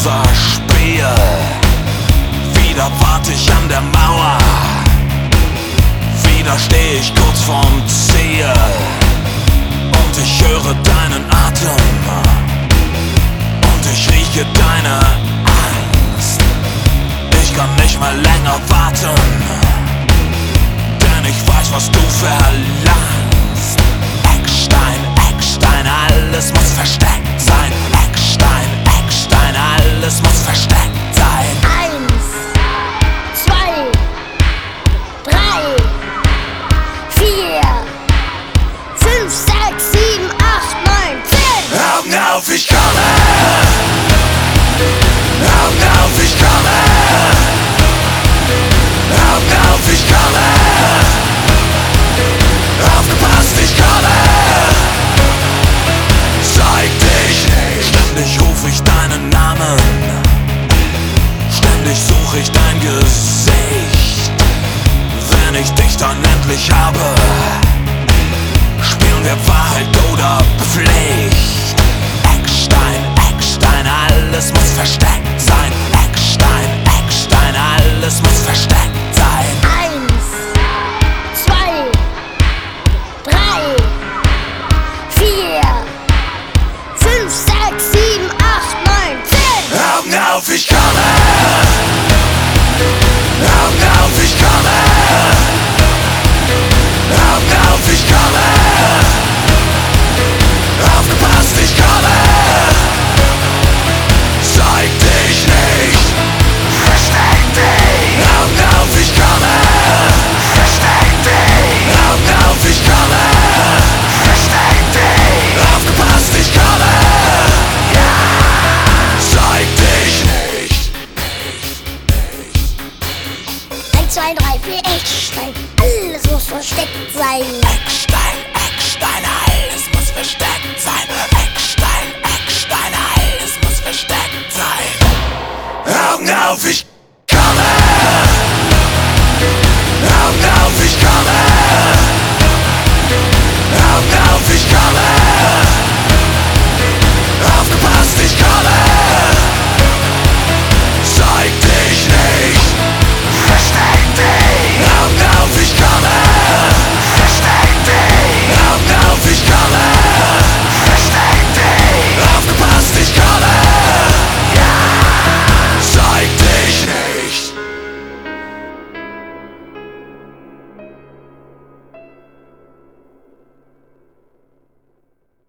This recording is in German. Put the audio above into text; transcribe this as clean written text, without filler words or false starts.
unser Spiel. Wieder wart ich an der Mauer, wieder steh ich kurz vorm Ziel. Und ich höre deinen Atem und ich rieche deine Angst. Ich kann nicht mehr länger warten, denn ich weiß, was du verlangst. Eckstein, Eckstein, alles muss versteckt sein. Eckstein, Eckstein, alles muss versteckt sein. 1, 2, 3, 4, 5, 6, 7, 8, 9, 10. Augen auf, ich komme! Augen auf, ich komme! Augen auf, ich komme! Aufgepasst, ich komme! Zeig dich nicht! Ständig ruf ich deinen Namen, ständig such ich dein Gesicht. Wenn ich dich dann endlich habe, spielen wir Wahrheit oder Pflicht. Eckstein, Eckstein, alles muss versteckt sein. Eckstein, Eckstein, alles muss versteckt sein. 1, 2, 3, 4, 5, 6, 7, 8, 9, 10. Augen auf, ich komme! Augen auf, ich komme! Augen auf, ich komme! Aufgepasst, ich komme! Zeig dich nicht! Versteck dich! Augen auf, ich komme! Versteck dich! Augen auf, ich komme! Versteck dich! Aufgepasst, ich komme! Ja! Zeig dich nicht! 1, 2, 3, 4, Eckstein, alles muss versteckt sein. Eckstein, Eckstein, alles muss versteckt sein. Eckstein, Eckstein, alles muss versteckt sein. Augen auf, ich komme! Augen auf, ich komme!